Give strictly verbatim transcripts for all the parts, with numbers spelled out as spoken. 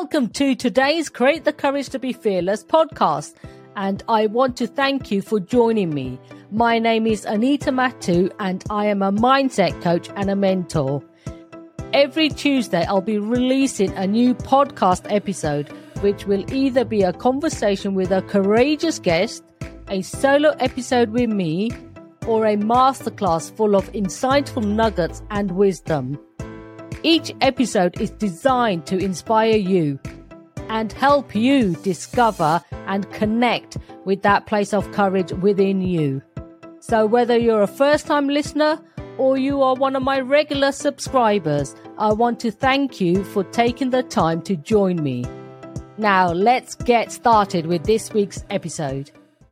Welcome to today's Create the Courage to Be Fearless podcast, and I want to thank you for joining me. My name is Anita Matu, and I am a mindset coach and a mentor. Every Tuesday, I'll be releasing a new podcast episode, which will either be a conversation with a courageous guest, a solo episode with me, or a masterclass full of insightful nuggets and wisdom. Each episode is designed to inspire you and help you discover and connect with that place of courage within you. So whether you're a first-time listener or you are one of my regular subscribers, I want to thank you for taking the time to join me. Now let's get started with this week's episode.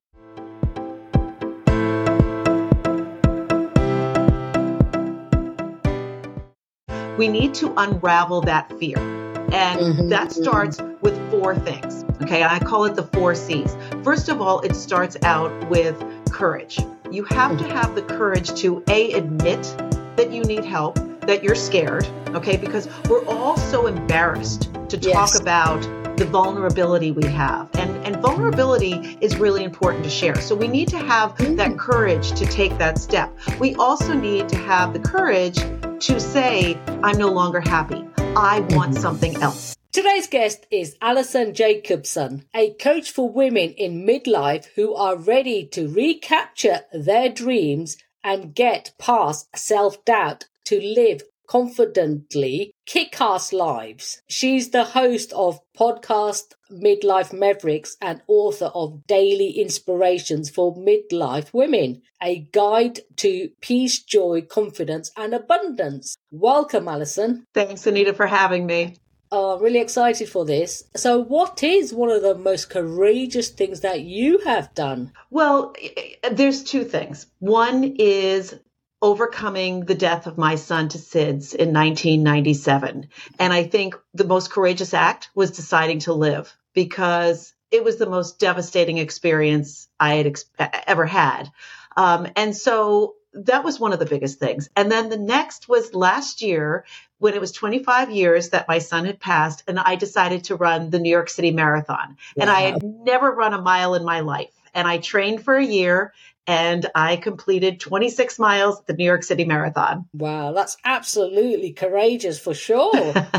We need to unravel that fear. And mm-hmm. that starts with four things. Okay. I call it the four C's. First of all, it starts out with courage. You have to have the courage to A, admit that you need help, that you're scared. Okay. Because we're all so embarrassed to talk yes. about the vulnerability we have. And, and vulnerability is really important to share. So we need to have mm-hmm. that courage to take that step. We also need to have the courage to say, I'm no longer happy. I want something else. Today's guest is Alison Jacobson, a coach for women in midlife who are ready to recapture their dreams and get past self-doubt to live confidently, kick-ass lives. She's the host of podcast Midlife Mavericks and author of Daily Inspirations for Midlife Women, a guide to peace, joy, confidence, and abundance. Welcome, Alison. Thanks, Anita, for having me. Uh, really excited for this. So what is one of the most courageous things that you have done? Well, there's two things. One is overcoming the death of my son to S I D S in nineteen ninety-seven. And I think the most courageous act was deciding to live, because it was the most devastating experience I had ex- ever had. Um, and so that was one of the biggest things. And then the next was last year when it was twenty-five years that my son had passed, and I decided to run the New York City Marathon. Wow. And I had never run a mile in my life. And I trained for a year, and I completed twenty-six miles at the New York City Marathon. Wow, that's absolutely courageous for sure.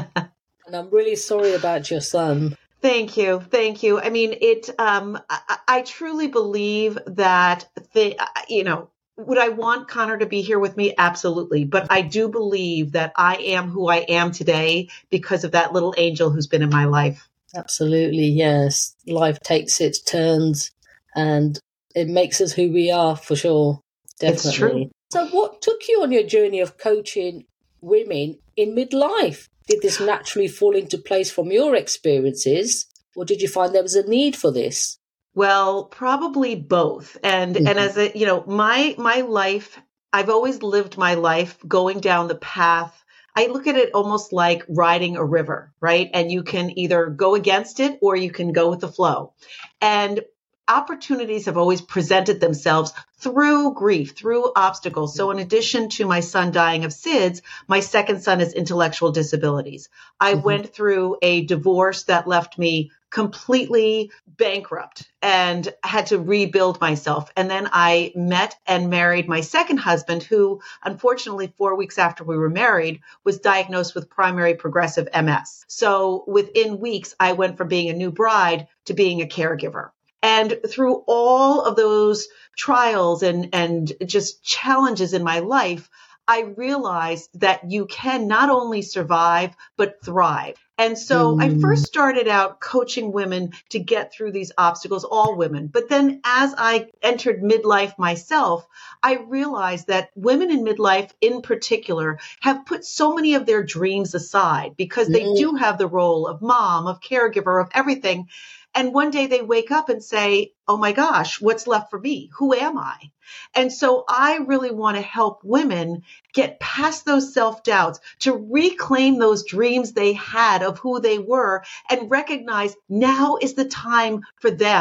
And I'm really sorry about your son. Thank you. Thank you. I mean, it, um, I, I truly believe that, the, you know, would I want Connor to be here with me? Absolutely. But I do believe that I am who I am today because of that little angel who's been in my life. Absolutely. Yes. Life takes its turns and it makes us who we are, for sure. Definitely. It's true. So what took you on your journey of coaching women in midlife? Did this naturally fall into place from your experiences, or did you find there was a need for this? Well, probably both. And mm-hmm. and as a, you know, my my life, I've always lived my life going down the path. I look at it almost like riding a river, right? And you can either go against it or you can go with the flow. And opportunities have always presented themselves through grief, through obstacles. So in addition to my son dying of S I D S, my second son has intellectual disabilities. I mm-hmm. went through a divorce that left me completely bankrupt and had to rebuild myself. And then I met and married my second husband, who unfortunately four weeks after we were married was diagnosed with primary progressive M S. So within weeks, I went from being a new bride to being a caregiver. And through all of those trials and, and just challenges in my life, I realized that you can not only survive, but thrive. And so mm. I first started out coaching women to get through these obstacles, all women. But then as I entered midlife myself, I realized that women in midlife in particular have put so many of their dreams aside because they mm. do have the role of mom, of caregiver, of everything. And one day they wake up and say, oh my gosh, what's left for me? Who am I? And so I really want to help women get past those self-doubts, to reclaim those dreams they had of who they were and recognize now is the time for them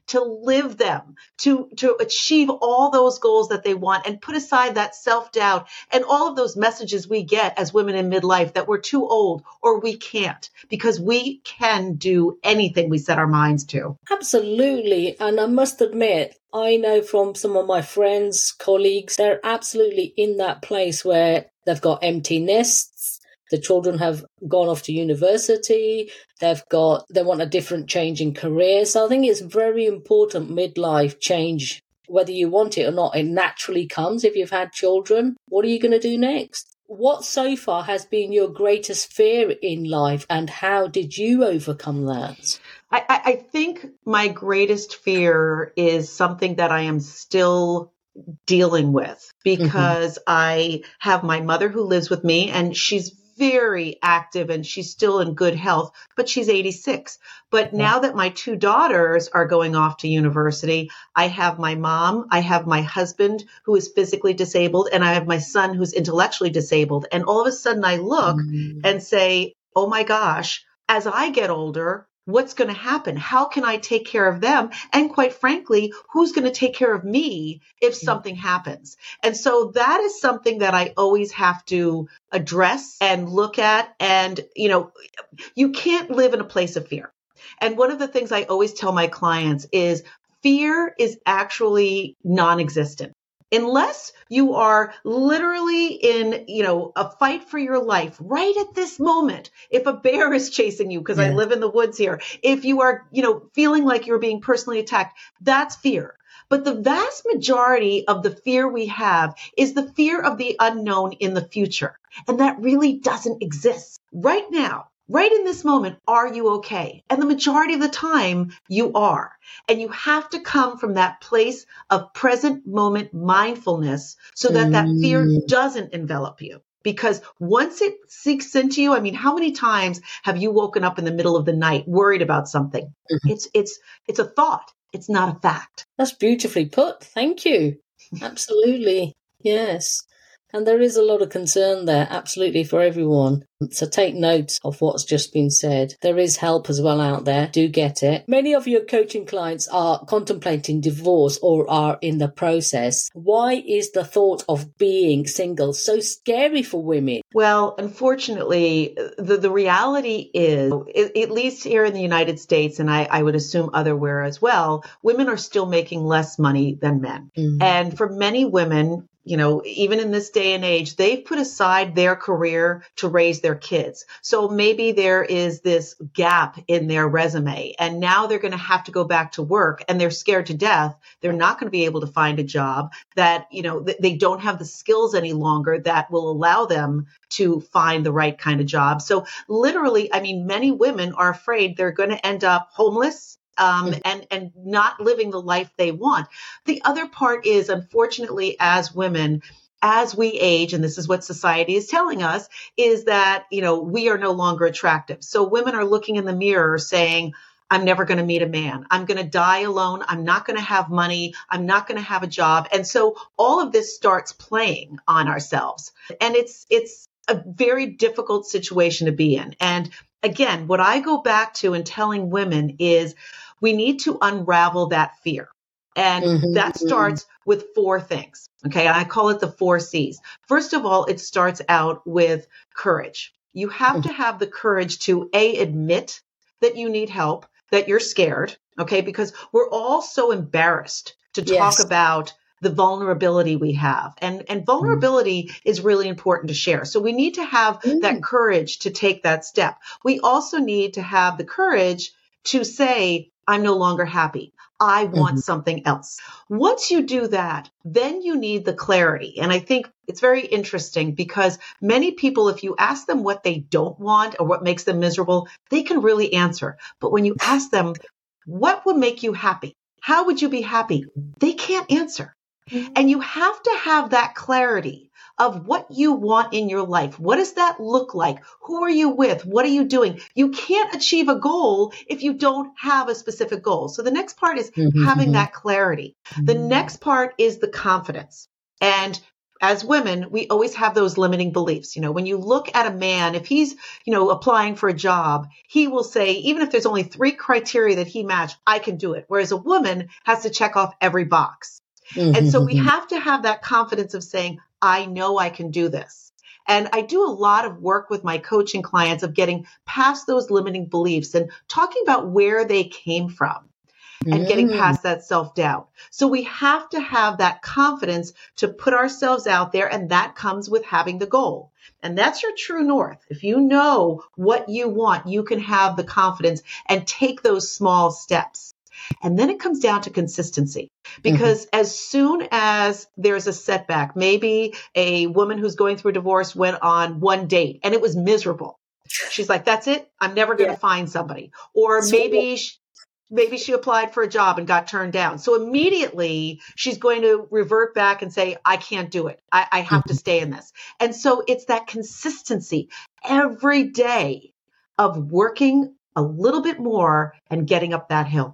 to live them, to, to achieve all those goals that they want, and put aside that self-doubt and all of those messages we get as women in midlife that we're too old or we can't, because we can do anything we set our minds to. Absolutely. And I must admit, I know from some of my friends, colleagues, they're absolutely in that place where they've got empty nests. The children have gone off to university. They've got, they want a different change in career. So I think it's very important midlife change, whether you want it or not. It naturally comes if you've had children. What are you going to do next? What so far has been your greatest fear in life, and how did you overcome that? I, I think my greatest fear is something that I am still dealing with, because mm-hmm. I have my mother who lives with me, and she's very active and she's still in good health, but she's eighty-six. But yeah. now that my two daughters are going off to university, I have my mom, I have my husband who is physically disabled, and I have my son who's intellectually disabled. And all of a sudden I look mm-hmm. and say, oh my gosh, as I get older, what's going to happen? How can I take care of them? And quite frankly, who's going to take care of me if something happens? And so that is something that I always have to address and look at. And, you know, you can't live in a place of fear. And one of the things I always tell my clients is fear is actually non-existent. Unless you are literally in, you know, a fight for your life right at this moment. If a bear is chasing you, because yeah. I live in the woods here, if you are, you know, feeling like you're being personally attacked, that's fear. But the vast majority of the fear we have is the fear of the unknown in the future. And that really doesn't exist right now. Right in this moment, are you okay? And the majority of the time, you are. And you have to come from that place of present moment mindfulness so that mm. that fear doesn't envelop you. Because once it sinks into you, I mean, how many times have you woken up in the middle of the night worried about something? Mm-hmm. It's it's it's a thought. It's not a fact. That's beautifully put. Thank you. Absolutely. Yes. And there is a lot of concern there, absolutely, for everyone. So take note of what's just been said. There is help as well out there. Do get it. Many of your coaching clients are contemplating divorce or are in the process. Why is the thought of being single so scary for women? Well, unfortunately, the, the reality is, at least here in the United States, and I, I would assume otherwhere as well, women are still making less money than men. Mm-hmm. And for many women, you know, even in this day and age, they've put aside their career to raise their kids. So maybe there is this gap in their resume, and now they're going to have to go back to work, and they're scared to death. They're not going to be able to find a job that, you know, they don't have the skills any longer that will allow them to find the right kind of job. So literally, I mean, many women are afraid they're going to end up homeless. Um, and, and not living the life they want. The other part is, unfortunately, as women, as we age, and this is what society is telling us, is that, you know, we are no longer attractive. So women are looking in the mirror saying, I'm never going to meet a man. I'm going to die alone. I'm not going to have money. I'm not going to have a job. And so all of this starts playing on ourselves. And it's, it's a very difficult situation to be in. And again, what I go back to in telling women is, we need to unravel that fear. And mm-hmm, that starts mm-hmm. with four things. Okay. I call it the four C's. First of all, it starts out with courage. You have mm-hmm. to have the courage to A, admit that you need help, that you're scared. Okay. Because we're all so embarrassed to talk yes. about the vulnerability we have. And, and vulnerability mm. is really important to share. So we need to have mm. that courage to take that step. We also need to have the courage to say, I'm no longer happy. I want mm-hmm. something else. Once you do that, then you need the clarity. And I think it's very interesting because many people, if you ask them what they don't want or what makes them miserable, they can really answer. But when you ask them, what would make you happy? How would you be happy? They can't answer. Mm-hmm. And you have to have that clarity of what you want in your life. What does that look like? Who are you with? What are you doing? You can't achieve a goal if you don't have a specific goal. So the next part is mm-hmm. having that clarity. Mm-hmm. The next part is the confidence. And as women, we always have those limiting beliefs. You know, when you look at a man, if he's, you know, applying for a job, he will say, even if there's only three criteria that he matched, I can do it. Whereas a woman has to check off every box. Mm-hmm. And so we have to have that confidence of saying, I know I can do this. And I do a lot of work with my coaching clients of getting past those limiting beliefs and talking about where they came from. And getting past that self-doubt. So we have to have that confidence to put ourselves out there, and that comes with having the goal. And that's your true north. If you know what you want, you can have the confidence and take those small steps. And then it comes down to consistency, because mm-hmm. as soon as there's a setback, maybe a woman who's going through a divorce went on one date and it was miserable. She's like, that's it. I'm never going to yeah. find somebody. Or so maybe she, Maybe she applied for a job and got turned down. So immediately she's going to revert back and say, I can't do it. I, I have mm-hmm. to stay in this. And so it's that consistency every day of working a little bit more and getting up that hill.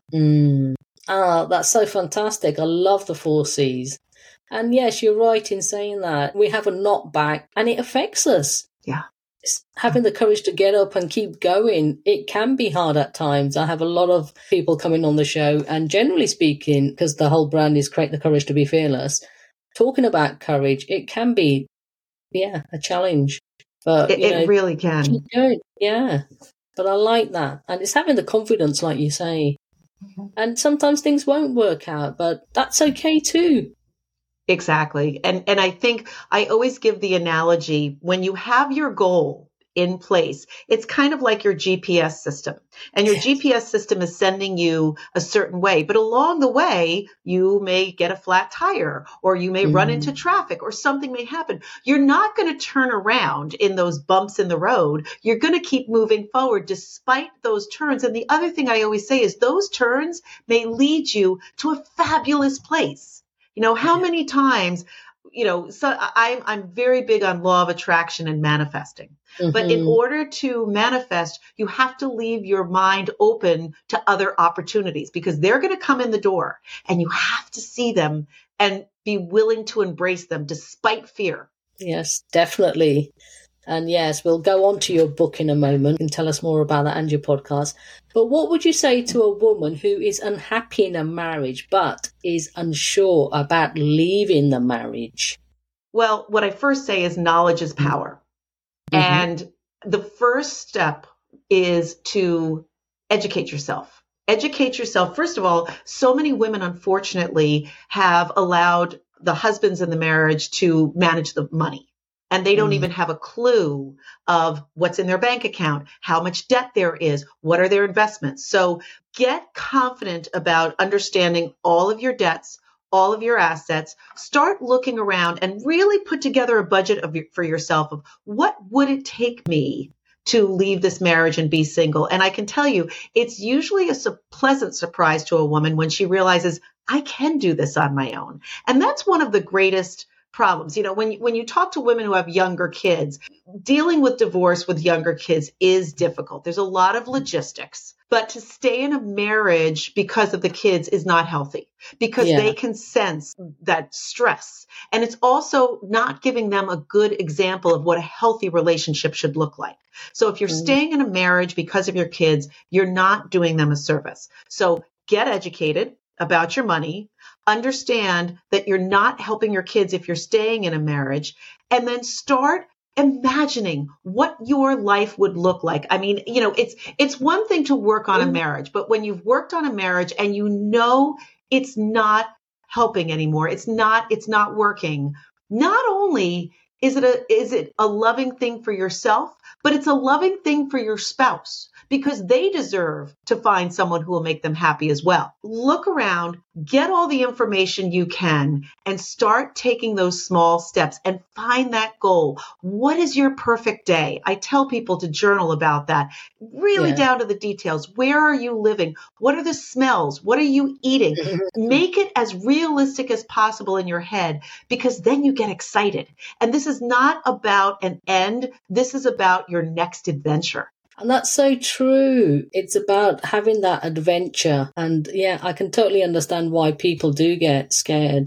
Mm. Ah, that's so fantastic. I love the four C's. And yes, you're right in saying that. We have a knockback and it affects us. Yeah. Having the courage to get up and keep going, it can be hard at times. I have a lot of people coming on the show, and generally speaking, because the whole brand is Create the Courage to be Fearless, talking about courage, it can be, yeah, a challenge. But It, you know, it really can. keep going. Yeah, but I like that. And it's having the confidence, like you say. Mm-hmm. And sometimes things won't work out, but that's okay too. Exactly. And and I think I always give the analogy, when you have your goal in place, it's kind of like your G P S system. And your yes. G P S system is sending you a certain way. But along the way, you may get a flat tire, or you may mm. run into traffic, or something may happen. You're not going to turn around in those bumps in the road. You're going to keep moving forward despite those turns. And the other thing I always say is those turns may lead you to a fabulous place. You know, how many times, you know, so I'm, I'm very big on law of attraction and manifesting. Mm-hmm. But in order to manifest, you have to leave your mind open to other opportunities, because they're going to come in the door and you have to see them and be willing to embrace them despite fear. Yes, definitely. And yes, we'll go on to your book in a moment and tell us more about that and your podcast. But what would you say to a woman who is unhappy in a marriage but is unsure about leaving the marriage? Well, what I first say is knowledge is power. Mm-hmm. And the first step is to educate yourself. Educate yourself. First of all, so many women, unfortunately, have allowed the husbands in the marriage to manage the money. And they don't mm. even have a clue of what's in their bank account, how much debt there is, what are their investments. So get confident about understanding all of your debts, all of your assets. Start looking around and really put together a budget of your, for yourself of what would it take me to leave this marriage and be single. And I can tell you, it's usually a su- pleasant surprise to a woman when she realizes, I can do this on my own. And that's one of the greatest problems. You know, when you, when you talk to women who have younger kids, dealing with divorce with younger kids is difficult. There's a lot of logistics, but to stay in a marriage because of the kids is not healthy, because yeah. they can sense that stress. And it's also not giving them a good example of what a healthy relationship should look like. So if you're mm. staying in a marriage because of your kids, you're not doing them a service. So get educated about your money. Understand that you're not helping your kids if you're staying in a marriage, and then start imagining what your life would look like. I mean, you know, it's it's one thing to work on a marriage, but when you've worked on a marriage and you know it's not helping anymore, it's not it's not working, not only is it a is it a loving thing for yourself, but it's a loving thing for your spouse, because they deserve to find someone who will make them happy as well. Look around, get all the information you can, and start taking those small steps and find that goal. What is your perfect day? I tell people to journal about that, really yeah. down to the details. Where are you living? What are the smells? What are you eating? Make it as realistic as possible in your head, because then you get excited. And this is not about an end. This is about your next adventure. And that's so true. It's about having that adventure. And yeah, I can totally understand why people do get scared.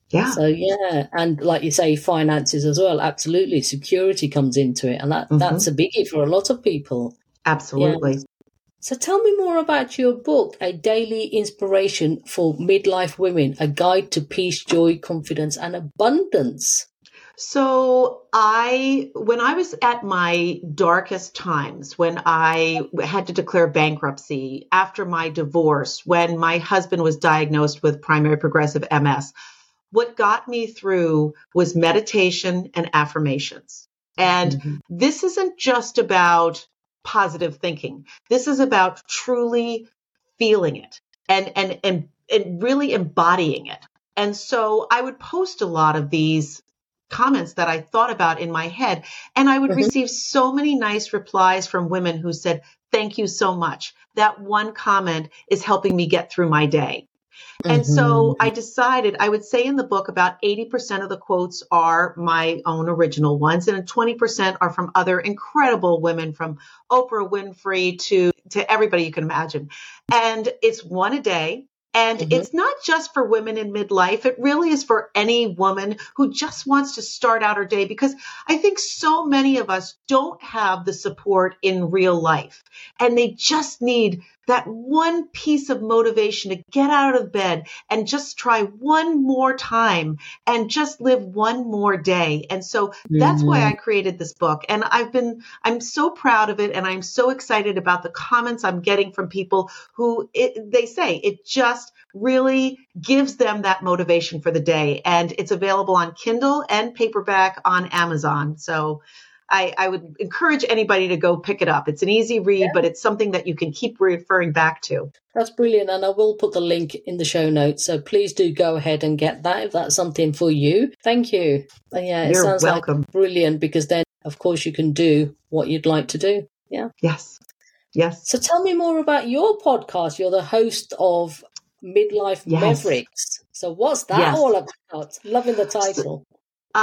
Yeah. So yeah, and like you say, finances as well. Absolutely, security comes into it, and that Mm-hmm. that's a biggie for a lot of people. Absolutely. Yeah. So tell me more about your book, A Daily Inspiration for Midlife Women, A Guide to Peace, Joy, Confidence, and Abundance. So I, when I was at my darkest times, when I had to declare bankruptcy after my divorce, when my husband was diagnosed with primary progressive M S, what got me through was meditation and affirmations. And mm-hmm. this isn't just about positive thinking. This is about truly feeling it and, and, and, and really embodying it. And so I would post a lot of these comments that I thought about in my head, and I would mm-hmm. receive so many nice replies from women who said, "Thank you so much. That one comment is helping me get through my day." And mm-hmm. so I decided, I would say in the book, about eighty percent of the quotes are my own original ones, and twenty percent are from other incredible women, from Oprah Winfrey to, to everybody you can imagine. And it's one a day. And mm-hmm. it's not just for women in midlife. It really is for any woman who just wants to start out her day, because I think so many of us don't have the support in real life, and they just need that one piece of motivation to get out of bed and just try one more time and just live one more day. And so mm-hmm. that's why I created this book. And I've been, I'm so proud of it. And I'm so excited about the comments I'm getting from people who it, they say it just really gives them that motivation for the day. And it's available on Kindle and paperback on Amazon. So I, I would encourage anybody to go pick it up. It's an easy read, yeah. but it's something that you can keep referring back to. That's brilliant. And I will put the link in the show notes. So please do go ahead and get that if that's something for you. Thank you. And yeah, it You're sounds welcome. Like brilliant, because then, of course, you can do what you'd like to do. Yeah. Yes. Yes. So tell me more about your podcast. You're the host of Midlife yes. Mavericks. So what's that yes. all about? Loving the title. So-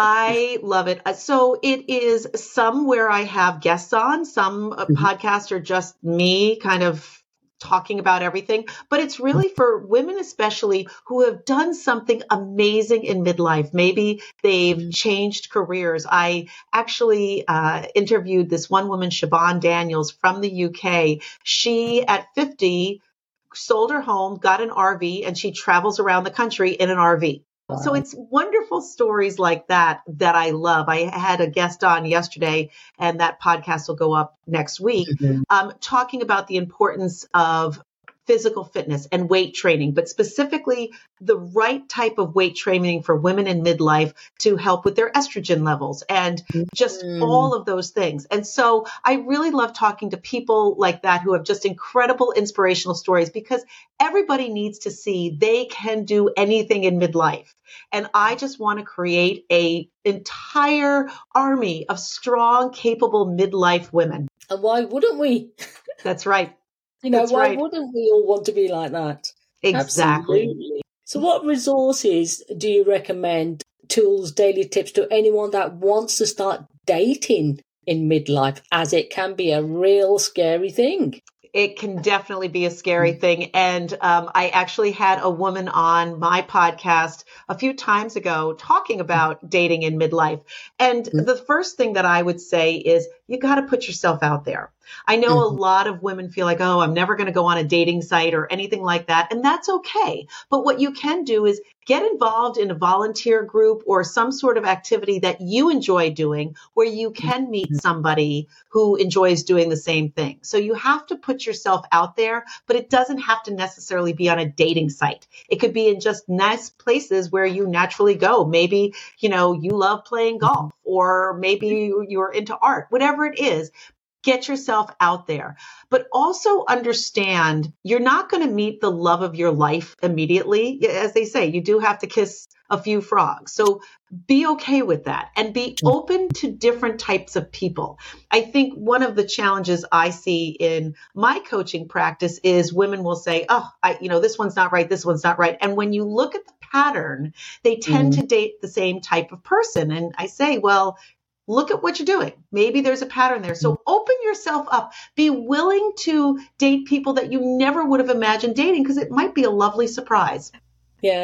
I love it. So it is some where I have guests on, some mm-hmm. podcasts are just me kind of talking about everything, but it's really for women, especially who have done something amazing in midlife. Maybe they've mm-hmm. changed careers. I actually uh, interviewed this one woman, Siobhan Daniels from the U K. She at fifty sold her home, got an R V, and she travels around the country in an R V. Wow. So it's wonderful stories like that that I love. I had a guest on yesterday, and that podcast will go up next week, mm-hmm. um, talking about the importance of physical fitness and weight training, but specifically the right type of weight training for women in midlife to help with their estrogen levels and just mm. all of those things. And so I really love talking to people like that who have just incredible inspirational stories, because everybody needs to see they can do anything in midlife. And I just want to create a entire army of strong, capable midlife women. And why wouldn't we? That's right. You know, That's why right. wouldn't we all want to be like that? Exactly. Absolutely. So what resources do you recommend, tools, daily tips to anyone that wants to start dating in midlife, as it can be a real scary thing? It can definitely be a scary thing. And um, I actually had a woman on my podcast a few times ago talking about dating in midlife. And mm-hmm. the first thing that I would say is you got to put yourself out there. I know mm-hmm. a lot of women feel like, oh, I'm never going to go on a dating site or anything like that. And that's okay. But what you can do is get involved in a volunteer group or some sort of activity that you enjoy doing, where you can meet somebody who enjoys doing the same thing. So you have to put yourself out there, but it doesn't have to necessarily be on a dating site. It could be in just nice places where you naturally go. Maybe, you know, you love playing golf, or maybe you're into art, whatever it is. Get yourself out there, but also understand you're not going to meet the love of your life immediately. As they say, you do have to kiss a few frogs. So be okay with that and be open to different types of people. I think one of the challenges I see in my coaching practice is women will say, oh, I, you know, this one's not right. This one's not right. And when you look at the pattern, they tend mm. to date the same type of person. And I say, well, look at what you're doing. Maybe there's a pattern there. So open yourself up. Be willing to date people that you never would have imagined dating, because it might be a lovely surprise. Yeah.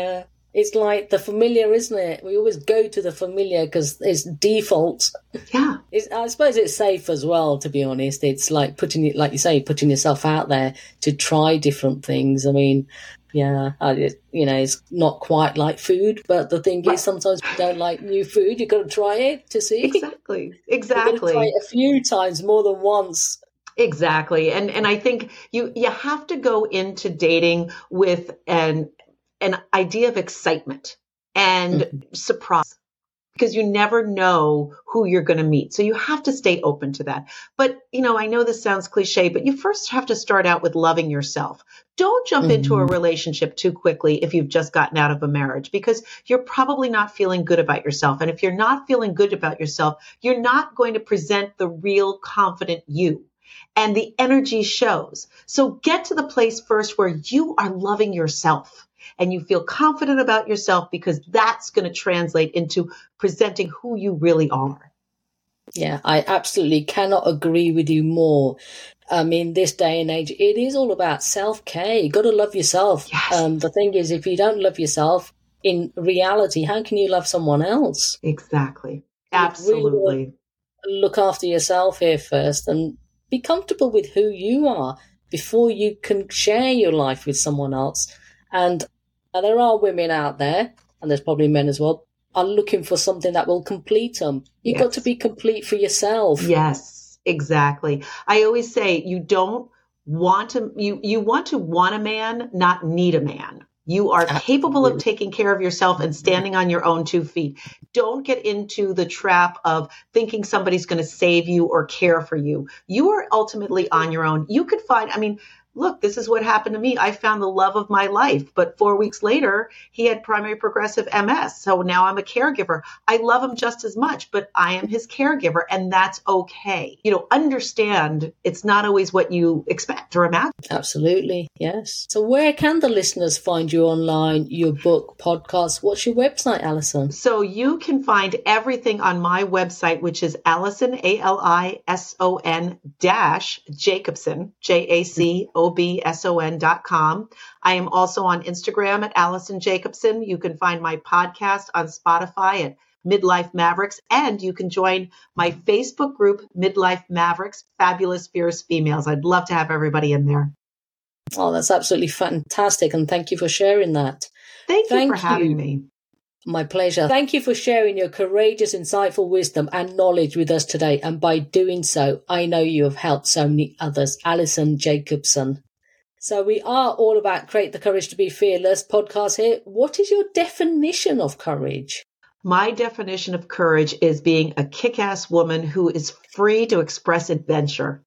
It's like the familiar, isn't it? We always go to the familiar because it's default. Yeah. It's, I suppose it's safe as well, to be honest. It's like putting it, like you say, putting yourself out there to try different things. I mean, yeah, I, you know, it's not quite like food, but the thing Right. is, sometimes we don't like new food. You've got to try it to see. Exactly. Exactly. You've got to try it a few times, more than once. Exactly. And and I think you you have to go into dating with an an idea of excitement and mm-hmm. surprise, because you never know who you're going to meet. So you have to stay open to that. But, you know, I know this sounds cliche, but you first have to start out with loving yourself. Don't jump mm-hmm. into a relationship too quickly if you've just gotten out of a marriage, because you're probably not feeling good about yourself. And if you're not feeling good about yourself, you're not going to present the real confident you. And the energy shows. So get to the place first where you are loving yourself and you feel confident about yourself, because that's going to translate into presenting who you really are. Yeah, I absolutely cannot agree with you more. I mean, this day and age, it is all about self-care. You've got to love yourself. Yes. Um, the thing is, if you don't love yourself, in reality, how can you love someone else? Exactly. Absolutely. You really look after yourself here first and be comfortable with who you are before you can share your life with someone else. And uh, there are women out there, and there's probably men as well, are looking for something that will complete them. You've yes. got to be complete for yourself. Yes, exactly. I always say you don't want to, you, you want to want a man, not need a man. You are Absolutely. capable of taking care of yourself and standing on your own two feet. Don't get into the trap of thinking somebody's going to save you or care for you. You are ultimately on your own. You could find, I mean, look, this is what happened to me. I found the love of my life, but four weeks later, he had primary progressive M S. So now I'm a caregiver. I love him just as much, but I am his caregiver, and that's okay. You know, understand it's not always what you expect or imagine. Absolutely, yes. So where can the listeners find you online, your book, podcast? What's your website, Alison? So you can find everything on my website, which is Alison, A L I S O N dash Jacobson, J A C O B S O N dot com. I am also on Instagram at Alison Jacobson. You can find my podcast on Spotify at Midlife Mavericks, and you can join my Facebook group, Midlife Mavericks, Fabulous Fierce Females. I'd love to have everybody in there. Oh, that's absolutely fantastic, and thank you for sharing that. Thank you thank for having you. me. My pleasure. Thank you for sharing your courageous, insightful wisdom and knowledge with us today. And by doing so, I know you have helped so many others. Alison Jacobson. So we are all about Create the Courage to be Fearless podcast here. What is your definition of courage? My definition of courage is being a kick-ass woman who is free to express adventure.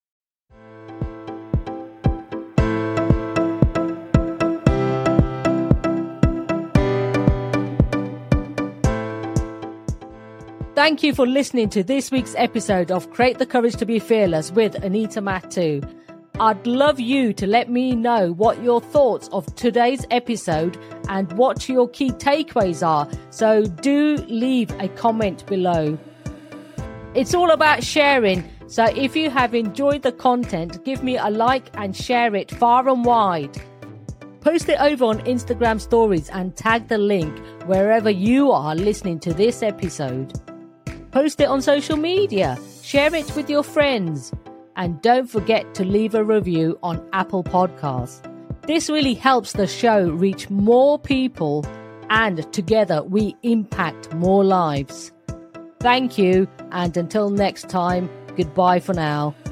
Thank you for listening to this week's episode of Create the Courage to be Fearless with Anita Mattu. I'd love you to let me know what your thoughts of today's episode and what your key takeaways are. So do leave a comment below. It's all about sharing. So if you have enjoyed the content, give me a like and share it far and wide. Post it over on Instagram stories and tag the link wherever you are listening to this episode. Post it on social media, share it with your friends, and don't forget to leave a review on Apple Podcasts. This really helps the show reach more people, and together we impact more lives. Thank you, and until next time, goodbye for now.